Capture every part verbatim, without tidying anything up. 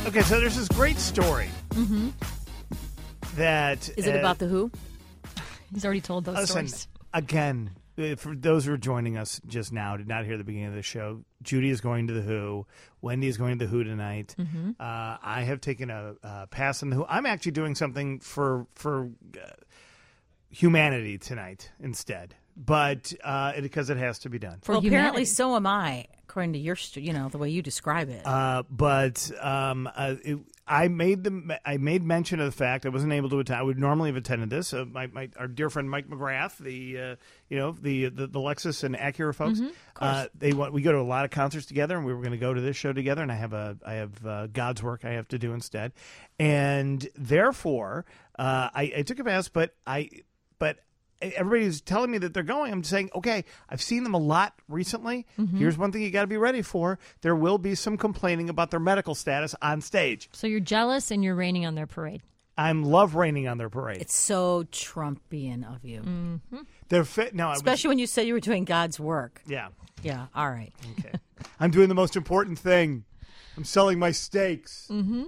Okay, so there's this great story Mm-hmm. that... Is it uh, about the Who? He's already told those listen, stories. again, uh, for those who are joining us just now, did not hear the beginning of the show, Judy is going to the Who. Wendy is going to the Who tonight. Mm-hmm. Uh, I have taken a, a pass on the Who. I'm actually doing something for for uh, humanity tonight instead, but uh, it, because it has to be done. For well, humanity. apparently so am I, according to your, st- you know, the way you describe it. Uh, but um, uh, it, I made the I made mention of the fact I wasn't able to attend. I would normally have attended this. Uh, my, my our dear friend Mike McGrath, the uh, you know the, the the Lexus and Acura folks, Mm-hmm, uh, they want we go to a lot of concerts together, and we were going to go to this show together. And I have a I have uh, God's work I have to do instead, and therefore uh, I, I took a pass, but I but. Everybody's telling me that they're going. I'm saying, okay, I've seen them a lot recently. Mm-hmm. Here's one thing you got to be ready for. There will be some complaining about their medical status on stage. So you're jealous and you're raining on their parade. I love raining on their parade. It's so Trumpian of you. Mm-hmm. They're fit. No, I was- Especially when you said you were doing God's work. yeah. Yeah, all right. Okay. I'm doing the most important thing. I'm selling my steaks. Mm-hmm.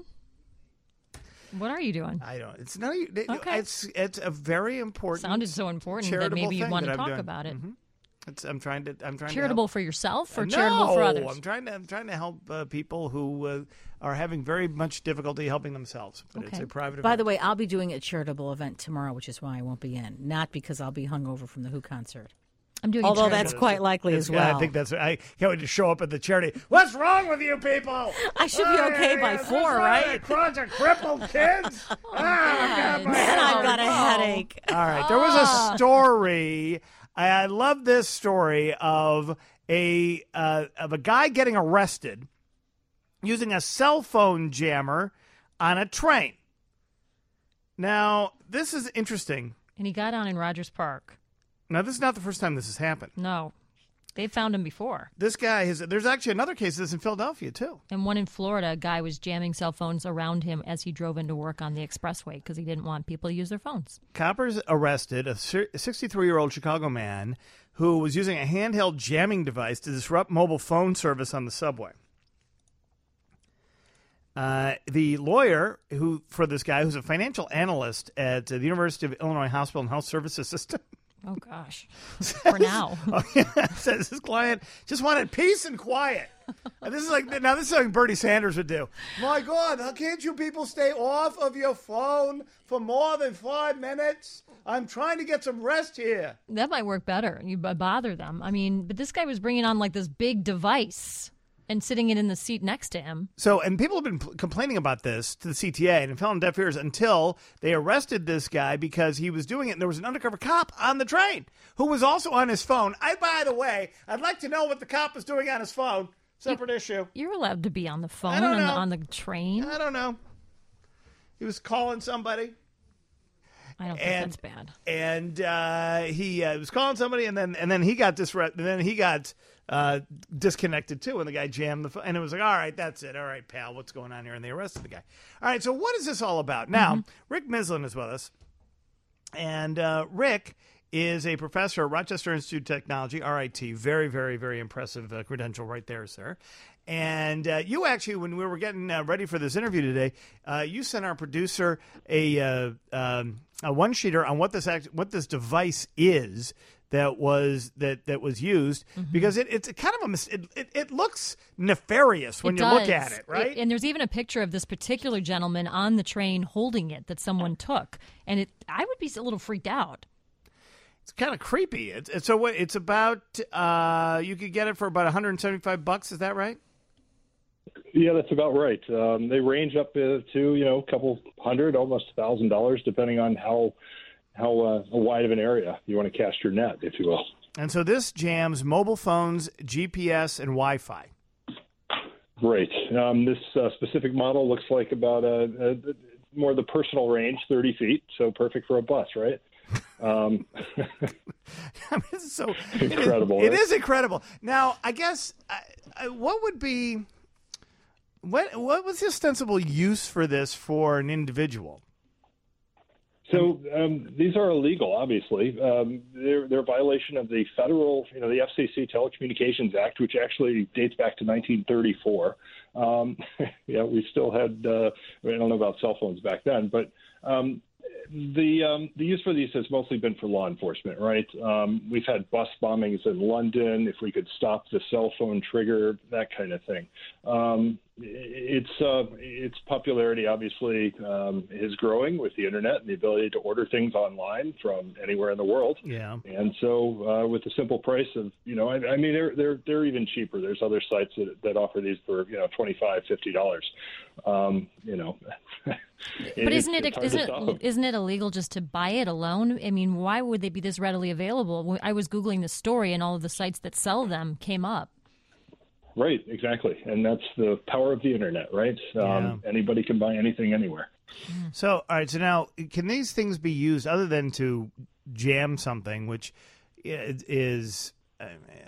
What are you doing? I don't. It's not. It, Okay. It's it's a very important. Sounded so important that charitable maybe you'd thing want to that I'm talk doing. about it. Mhm. It's, I'm trying to. I'm trying Charitable to for yourself or help. charitable for No, others? I'm trying to. I'm trying to help uh, people who uh, are having very much difficulty helping themselves. But it's Okay. a private. By event. the way, I'll be doing a charitable event tomorrow, which is why I won't be in. Not because I'll be hungover from the Who concert. I'm doing. Although a that's charitable. quite likely It's- as well. I think that's. I can't wait to show up at the charity. What's wrong with you people? I should be okay by Is this four, one right? of the crunch of crippled kids. oh, God, my And I've got a Oh. headache. All right. There was a story. I, I love this story of a uh, of a guy getting arrested using a cell phone jammer on a train. Now, this is interesting. And he got on in Rogers Park. Now, this is not the first time this has happened. No, they found him before. This guy has. There's actually another case of this in Philadelphia too. And one in Florida, a guy was jamming cell phones around him as he drove into work on the expressway because he didn't want people to use their phones. Coppers arrested a sixty-three-year-old Chicago man who was using a handheld jamming device to disrupt mobile phone service on the subway. Uh, the lawyer who for this guy, who's a financial analyst at uh, the University of Illinois Hospital and Health Services System, Oh, gosh. For now. oh, yeah, says his client just wanted peace and quiet. And this is like now this is something Bernie Sanders would do. My God, how can't you people stay off of your phone for more than five minutes? I'm trying to get some rest here. That might work better. You b- bother them. I mean, but this guy was bringing on like this big device and sitting it in the seat next to him. So, and people have been p- complaining about this to the C T A and it fell on deaf ears until they arrested this guy because he was doing it. And there was an undercover cop on the train who was also on his phone. I, by the way, I'd like to know what the cop was doing on his phone. Separate issue. You're allowed to be on the phone I don't on the, know. on the train. I don't know. He was calling somebody. I don't think And- that's bad. And uh, he uh, was calling somebody, and then and then he got disre- and then he got uh, disconnected too, and the guy jammed the phone. And it was like, all right, that's it. All right, pal, what's going on here? And they arrested the guy. All right, so what is this all about? Now, Mm-hmm. Rick Mislin is with us, and uh, Rick is a professor at Rochester Institute of Technology, R I T. Very, very, very impressive uh, credential right there, sir. And uh, you actually, when we were getting uh, ready for this interview today, uh, you sent our producer a, uh, um, a one-sheeter on what this act, what this device is that was that that was used Mm-hmm. because it, it's kind of a mis- it, it, it looks nefarious when It you look does. at it, right? and there's even a picture of this particular gentleman on the train holding it that someone took. And it, I would be a little freaked out. It's kind of creepy. It's, it's so what it's about. Uh, you could get it for about one hundred seventy-five bucks. Is that right? Yeah, that's about right. Um, they range up uh, to you know a couple hundred, almost a thousand dollars, depending on how how uh, wide of an area you want to cast your net, if you will. And so this jams mobile phones, G P S, and Wi-Fi. Right. Um, this uh, specific model looks like about a, a more the personal range, thirty feet, so perfect for a bus, right? Um, I mean, it's so Incredible, It, it right? is incredible. Now, I guess I, I, what would be what what was the ostensible use for this for an individual? So um, these are illegal, obviously. Um, they're, they're a violation of the federal, you know, the F C C Telecommunications Act, which actually dates back to nineteen thirty-four. Um, yeah, we still had, uh, I don't know about cell phones back then, but um, the um, the use for these has mostly been for law enforcement, right? Um, we've had bus bombings in London. If we could stop the cell phone trigger, that kind of thing. Um, it's uh, its popularity obviously um, is growing with the internet and the ability to order things online from anywhere in the world. Yeah. And so, uh, with the simple price of, you know, I, I mean, they're they're they're even cheaper. There's other sites that, that offer these for, you know, twenty-five, fifty dollars. Um, you know. But isn't it isn't it, isn't it illegal just to buy it alone? I mean, why would they be this readily available? I was Googling the story, and all of the sites that sell them came up. Right, exactly. And that's the power of the internet, right? Um, Yeah. Anybody can buy anything anywhere. So, all right. So now, can these things be used other than to jam something, which is uh,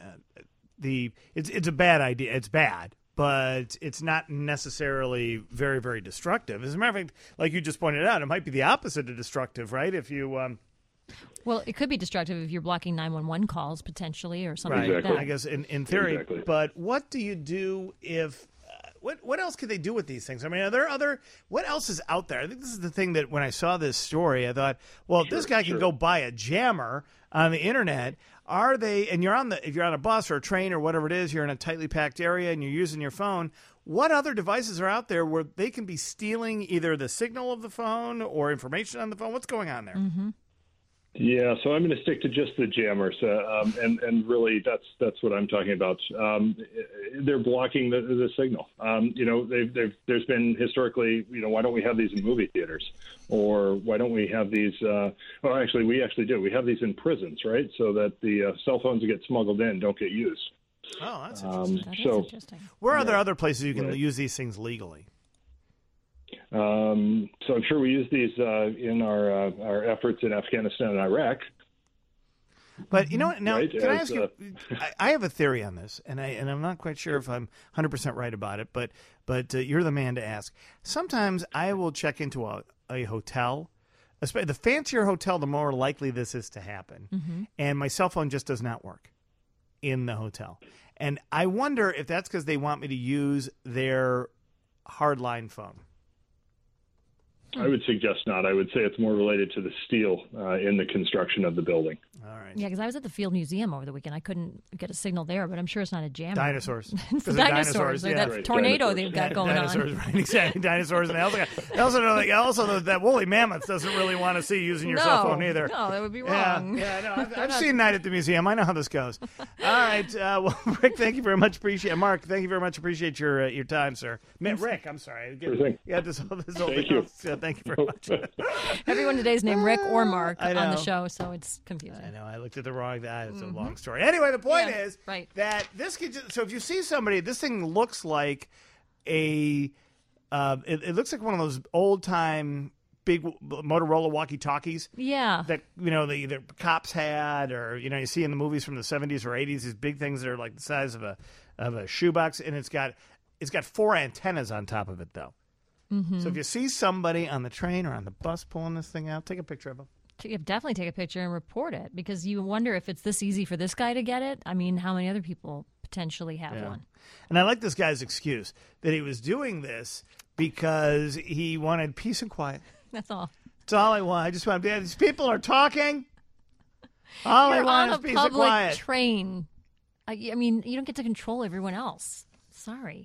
the it's it's a bad idea. It's bad, but it's not necessarily very very destructive. As a matter of fact, like you just pointed out, it might be the opposite of destructive, right? If you um, Well, it could be destructive if you're blocking nine one one calls potentially or something right, like Exactly. that. I guess in, in theory. Exactly. But what do you do if? Uh, what what else could they do with these things? I mean, are there other? What else is out there? I think this is the thing that when I saw this story, I thought, well, if this guy can sure. go buy a jammer on the internet. Are they? And you're on the if you're on a bus or a train or whatever it is, you're in a tightly packed area and you're using your phone. What other devices are out there where they can be stealing either the signal of the phone or information on the phone? What's going on there? Mm-hmm. Yeah, so I'm going to stick to just the jammers, uh, um, and and really that's that's what I'm talking about. Um, they're blocking the, the signal. Um, you know, they've, they've, there's been historically, you know, why don't we have these in movie theaters, or why don't we have these? Uh, well, actually, we actually do. We have these in prisons, right? So that the uh, cell phones that get smuggled in don't get used. Oh, that's Um, interesting. That is so. interesting. Where are yeah. there other places you can Right. use these things legally? Um, so I'm sure we use these uh, in our uh, our efforts in Afghanistan and Iraq. But you know what? Now, Right, can I as, ask you? I, I have a theory on this, and I and I'm not quite sure if I'm one hundred percent right about it. But but uh, you're the man to ask. Sometimes I will check into a, a hotel. Especially the fancier hotel, the more likely this is to happen. Mm-hmm. And my cell phone just does not work in the hotel. And I wonder if that's because they want me to use their hardline phone. I would suggest not. I would say it's more related to the steel uh, in the construction of the building. All right. Yeah, because I was at the Field Museum over the weekend. I couldn't get a signal there, but I'm sure it's not a jammer. Dinosaurs. It's 'Cause the they're dinosaurs. Like yeah. that Right, tornado dinosaurs. they've got Di- going dinosaurs, on. right? Exactly, dinosaurs, and they also, got, they also know, they also know that woolly mammoth doesn't really want to see you using your no, cell phone either. No, that would be Yeah, wrong. yeah, no, I've, I've seen Night at the Museum. I know how this goes. All right, uh, well, Rick, thank you very much. Appreciate Mark. Thank you very much. Appreciate your uh, your time, sir. Ma- Rick, I'm sorry. Sure thing. Yeah, this whole this whole Thank thing. you. Yeah, thank you very much. Everyone today's named Rick or Mark I on the know. show, so it's confusing. I know. I looked at the wrong guy. It's a long story. Anyway, the point Yeah, is right. that this could just, so if you see somebody, this thing looks like a, uh, it, it looks like one of those old time big Motorola walkie talkies Yeah. that, you know, the, the cops had, or, you know, you see in the movies from the seventies or eighties, these big things that are like the size of a, of a shoebox. And it's got, it's got four antennas on top of it though. Mm-hmm. So if you see somebody on the train or on the bus pulling this thing out, take a picture of them. You definitely take a picture and report it because you wonder if it's this easy for this guy to get it. I mean, how many other people potentially have Yeah. one? And I like this guy's excuse that he was doing this because he wanted peace and quiet. That's all. That's all I want. I just want to be. These people are talking. All You're I want on is a peace and public quiet. train. I, I mean, you don't get to control everyone else. Sorry.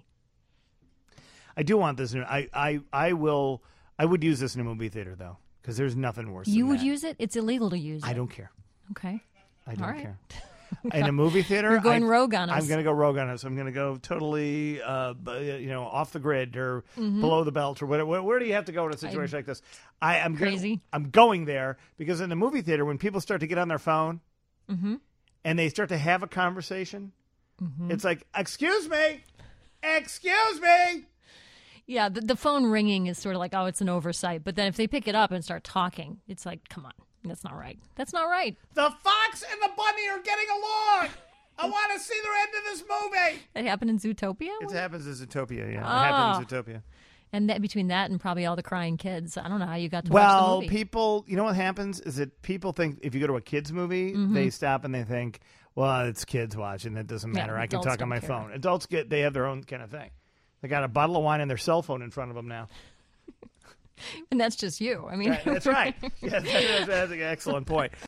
I do want this. In, I, I, I will. I would use this in a movie theater though, because there's nothing worse. You than would that. use it? It's illegal to use it. I don't care. Okay. I don't All right. care. In a movie theater, You're going I, rogue on us. I'm going to go rogue on us. I'm going to go totally, uh, b- you know, off the grid or Mm-hmm. below the belt or whatever. Where, where do you have to go in a situation like this? I am Crazy. Gonna, I'm going there because in the movie theater, when people start to get on their phone Mm-hmm. and they start to have a conversation, Mm-hmm. it's like, "Excuse me, excuse me." Yeah, the, the phone ringing is sort of like, oh, it's an oversight. But then if they pick it up and start talking, it's like, come on, that's not right. That's not right. The fox and the bunny are getting along. I want to see the end of this movie. That happened in Zootopia? It happens in Zootopia, yeah. Ah. It happens in Zootopia. And that between that and probably all the crying kids, I don't know how you got to well, watch the movie. Well, people, you know what happens is that people think if you go to a kids movie, mm-hmm. they stop and they think, well, it's kids watching. It doesn't matter. Yeah, I can talk on my care. phone. Adults get they have their own kind of thing. They got a bottle of wine and their cell phone in front of them now. And that's just you. I mean, right, that's right. Yeah, that's, that's an excellent point.